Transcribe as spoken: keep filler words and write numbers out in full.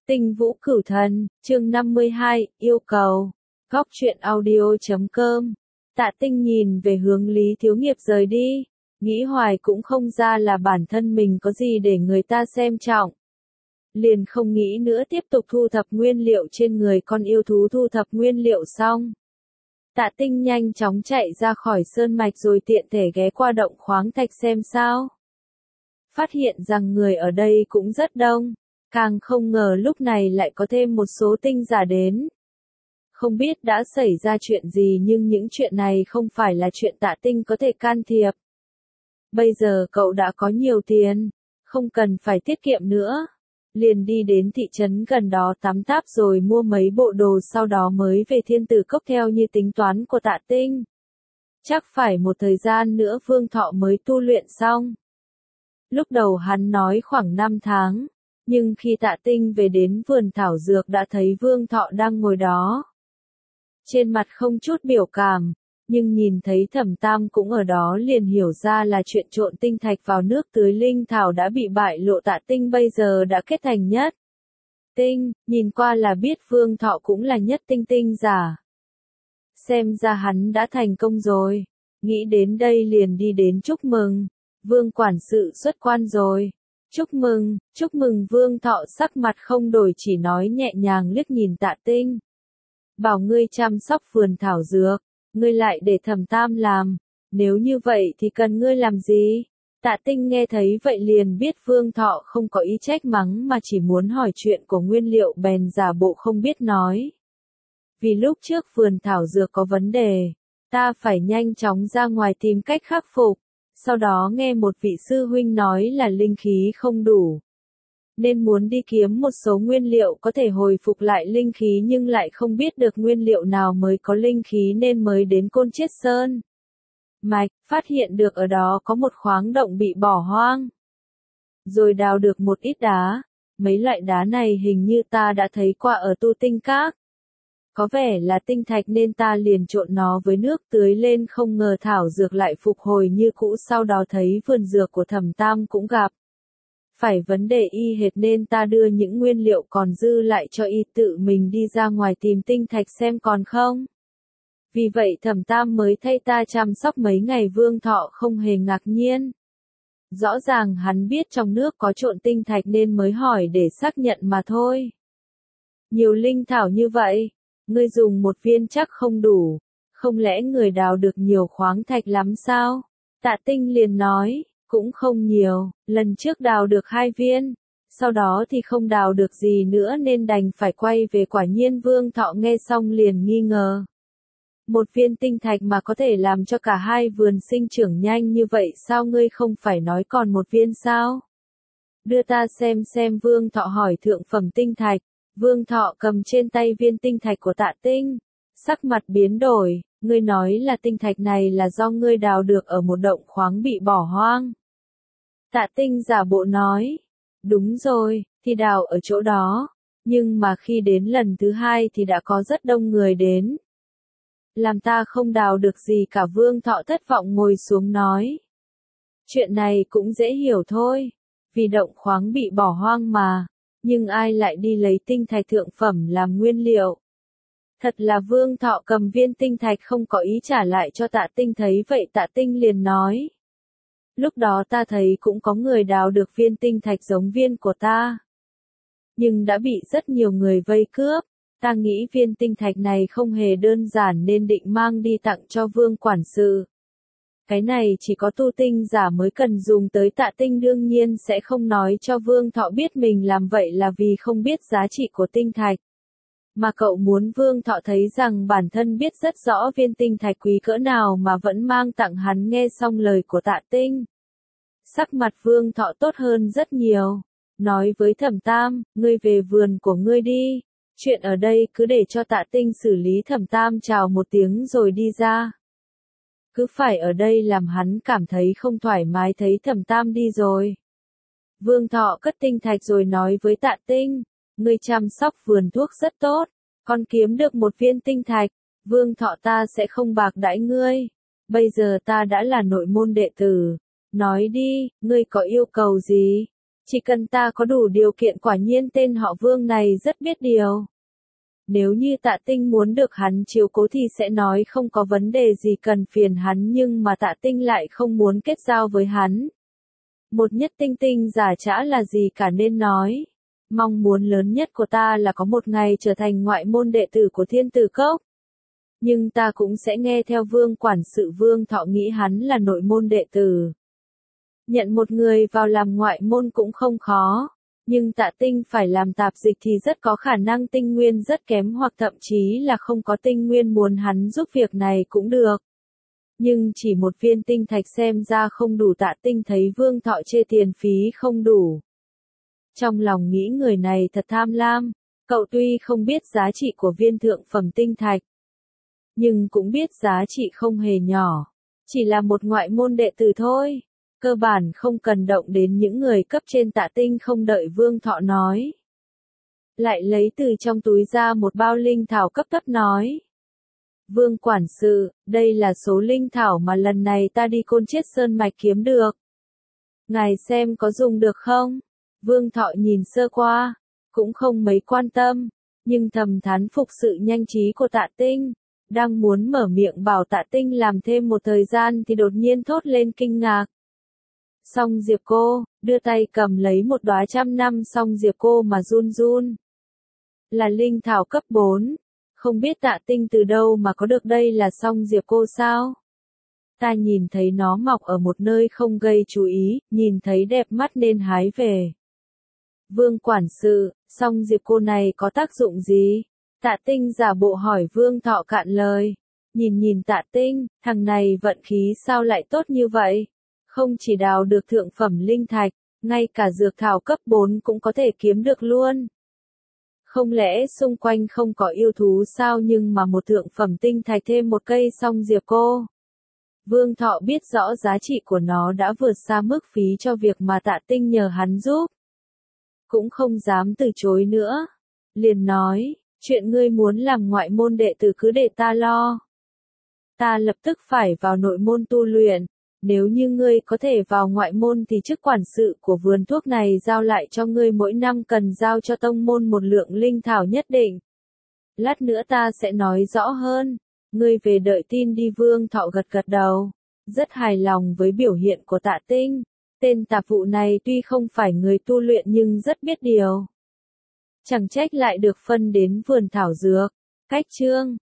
Tinh Vũ Cửu Thần, chương năm mươi hai, yêu cầu. Góc truyện audio chấm com. Tạ Tinh nhìn về hướng Lý Thiếu Nghiệp rời đi, nghĩ hoài cũng không ra là bản thân mình có gì để người ta xem trọng. Liền không nghĩ nữa, tiếp tục thu thập nguyên liệu trên người con yêu thú. Thu thập nguyên liệu xong, Tạ Tinh nhanh chóng chạy ra khỏi sơn mạch rồi tiện thể ghé qua động khoáng thạch xem sao. Phát hiện rằng người ở đây cũng rất đông, càng không ngờ lúc này lại có thêm một số tinh giả đến. Không biết đã xảy ra chuyện gì, nhưng những chuyện này không phải là chuyện Tạ Tinh có thể can thiệp. Bây giờ cậu đã có nhiều tiền, không cần phải tiết kiệm nữa. Liền đi đến thị trấn gần đó tắm táp rồi mua mấy bộ đồ, sau đó mới về Thiên Tử Cốc theo như tính toán của Tạ Tinh. Chắc phải một thời gian nữa Vương Thọ mới tu luyện xong. Lúc đầu hắn nói khoảng năm tháng, nhưng khi Tạ Tinh về đến vườn thảo dược đã thấy Vương Thọ đang ngồi đó. Trên mặt không chút biểu cảm, nhưng nhìn thấy Thẩm Tam cũng ở đó liền hiểu ra là chuyện trộn tinh thạch vào nước tưới linh thảo đã bị bại lộ. Tạ Tinh bây giờ đã kết thành nhất tinh, nhìn qua là biết Vương Thọ cũng là nhất tinh tinh giả. Xem ra hắn đã thành công rồi, nghĩ đến đây liền đi đến chúc mừng. Vương quản sự xuất quan rồi. Chúc mừng, chúc mừng. Vương Thọ sắc mặt không đổi, chỉ nói nhẹ nhàng liếc nhìn Tạ Tinh. Bảo ngươi chăm sóc vườn thảo dược, ngươi lại để Thẩm Tam làm, nếu như vậy thì cần ngươi làm gì? Tạ Tinh nghe thấy vậy liền biết Vương Thọ không có ý trách mắng mà chỉ muốn hỏi chuyện của nguyên liệu, bèn giả bộ không biết nói. Vì lúc trước vườn thảo dược có vấn đề, ta phải nhanh chóng ra ngoài tìm cách khắc phục. Sau đó nghe một vị sư huynh nói là linh khí không đủ, nên muốn đi kiếm một số nguyên liệu có thể hồi phục lại linh khí, nhưng lại không biết được nguyên liệu nào mới có linh khí nên mới đến Côn Chiết Sơn mạch, phát hiện được ở đó có một khoáng động bị bỏ hoang. Rồi đào được một ít đá, mấy loại đá này hình như ta đã thấy qua ở Tu Tinh Các. Có vẻ là tinh thạch nên ta liền trộn nó với nước tưới lên, không ngờ thảo dược lại phục hồi như cũ. Sau đó thấy vườn dược của Thẩm Tam cũng gặp phải vấn đề y hệt nên ta đưa những nguyên liệu còn dư lại cho y, tự mình đi ra ngoài tìm tinh thạch xem còn không. Vì vậy Thẩm Tam mới thay ta chăm sóc mấy ngày. Vương Thọ không hề ngạc nhiên. Rõ ràng hắn biết trong nước có trộn tinh thạch nên mới hỏi để xác nhận mà thôi. Nhiều linh thảo như vậy, ngươi dùng một viên chắc không đủ, không lẽ người đào được nhiều khoáng thạch lắm sao? Tạ Tinh liền nói, cũng không nhiều, lần trước đào được hai viên, sau đó thì không đào được gì nữa nên đành phải quay về. Quả nhiên Vương Thọ nghe xong liền nghi ngờ. Một viên tinh thạch mà có thể làm cho cả hai vườn sinh trưởng nhanh như vậy, sao ngươi không phải nói còn một viên sao? Đưa ta xem xem. Vương Thọ hỏi thượng phẩm tinh thạch. Vương Thọ cầm trên tay viên tinh thạch của Tạ Tinh, sắc mặt biến đổi, ngươi nói là tinh thạch này là do ngươi đào được ở một động khoáng bị bỏ hoang. Tạ Tinh giả bộ nói, đúng rồi, thì đào ở chỗ đó, nhưng mà khi đến lần thứ hai thì đã có rất đông người đến. Làm ta không đào được gì cả. Vương Thọ thất vọng ngồi xuống nói. Chuyện này cũng dễ hiểu thôi, vì động khoáng bị bỏ hoang mà. Nhưng ai lại đi lấy tinh thạch thượng phẩm làm nguyên liệu? Thật là. Vương Thọ cầm viên tinh thạch không có ý trả lại cho Tạ Tinh. Thấy vậy Tạ Tinh liền nói. Lúc đó ta thấy cũng có người đào được viên tinh thạch giống viên của ta, nhưng đã bị rất nhiều người vây cướp. Ta nghĩ viên tinh thạch này không hề đơn giản nên định mang đi tặng cho Vương quản sự. Cái này chỉ có tu tinh giả mới cần dùng tới. Tạ Tinh đương nhiên sẽ không nói cho Vương Thọ biết mình làm vậy là vì không biết giá trị của tinh thạch. Mà cậu muốn Vương Thọ thấy rằng bản thân biết rất rõ viên tinh thạch quý cỡ nào mà vẫn mang tặng hắn. Nghe xong lời của Tạ Tinh, sắc mặt Vương Thọ tốt hơn rất nhiều. Nói với Thẩm Tam, ngươi về vườn của ngươi đi. Chuyện ở đây cứ để cho Tạ Tinh xử lý. Thẩm Tam chào một tiếng rồi đi ra. Cứ phải ở đây làm hắn cảm thấy không thoải mái. Thấy Thẩm Tam đi rồi, Vương Thọ cất tinh thạch rồi nói với Tạ Tinh, ngươi chăm sóc vườn thuốc rất tốt, con kiếm được một viên tinh thạch, Vương Thọ ta sẽ không bạc đãi ngươi. Bây giờ ta đã là nội môn đệ tử, nói đi, ngươi có yêu cầu gì? Chỉ cần ta có đủ điều kiện, quả nhiên tên họ Vương này rất biết điều. Nếu như Tạ Tinh muốn được hắn chiếu cố thì sẽ nói không có vấn đề gì cần phiền hắn, nhưng mà Tạ Tinh lại không muốn kết giao với hắn. Một nhất tinh tinh giả chả là gì cả nên nói. Mong muốn lớn nhất của ta là có một ngày trở thành ngoại môn đệ tử của Thiên Tử Cốc. Nhưng ta cũng sẽ nghe theo Vương quản sự. Vương Thọ nghĩ hắn là nội môn đệ tử. Nhận một người vào làm ngoại môn cũng không khó. Nhưng Tạ Tinh phải làm tạp dịch thì rất có khả năng tinh nguyên rất kém, hoặc thậm chí là không có tinh nguyên, muốn hắn giúp việc này cũng được. Nhưng chỉ một viên tinh thạch xem ra không đủ. Tạ Tinh thấy Vương Thọ chê tiền phí không đủ. Trong lòng nghĩ người này thật tham lam, cậu tuy không biết giá trị của viên thượng phẩm tinh thạch, nhưng cũng biết giá trị không hề nhỏ. Chỉ là một ngoại môn đệ tử thôi, cơ bản không cần động đến những người cấp trên. Tạ Tinh không đợi Vương Thọ nói, lại lấy từ trong túi ra một bao linh thảo cấp thấp nói. Vương quản sự, đây là số linh thảo mà lần này ta đi Côn Chiết Sơn Mạch kiếm được. Ngài xem có dùng được không? Vương Thọ nhìn sơ qua, cũng không mấy quan tâm, nhưng thầm thán phục sự nhanh trí của Tạ Tinh. Đang muốn mở miệng bảo Tạ Tinh làm thêm một thời gian thì đột nhiên thốt lên kinh ngạc. Song Diệp Cô, đưa tay cầm lấy một đóa trăm năm Song Diệp Cô mà run run. Là linh thảo cấp bốn, không biết Tạ Tinh từ đâu mà có được, đây là Song Diệp Cô sao? Ta nhìn thấy nó mọc ở một nơi không gây chú ý, nhìn thấy đẹp mắt nên hái về. Vương quản sự, Song Diệp Cô này có tác dụng gì? Tạ Tinh giả bộ hỏi. Vương Thọ cạn lời. Nhìn nhìn Tạ Tinh, thằng này vận khí sao lại tốt như vậy? Không chỉ đào được thượng phẩm linh thạch, ngay cả dược thảo cấp bốn cũng có thể kiếm được luôn. Không lẽ xung quanh không có yêu thú sao, nhưng mà một thượng phẩm tinh thạch thêm một cây Song Diệp Cô. Vương Thọ biết rõ giá trị của nó đã vượt xa mức phí cho việc mà Tạ Tinh nhờ hắn giúp. Cũng không dám từ chối nữa. Liền nói, chuyện ngươi muốn làm ngoại môn đệ tử cứ để ta lo. Ta lập tức phải vào nội môn tu luyện. Nếu như ngươi có thể vào ngoại môn thì chức quản sự của vườn thuốc này giao lại cho ngươi, mỗi năm cần giao cho tông môn một lượng linh thảo nhất định. Lát nữa ta sẽ nói rõ hơn. Ngươi về đợi tin đi. Vương Thọ gật gật đầu, rất hài lòng với biểu hiện của Tạ Tinh. Tên tạp vụ này tuy không phải người tu luyện nhưng rất biết điều. Chẳng trách lại được phân đến vườn thảo dược. Cách chương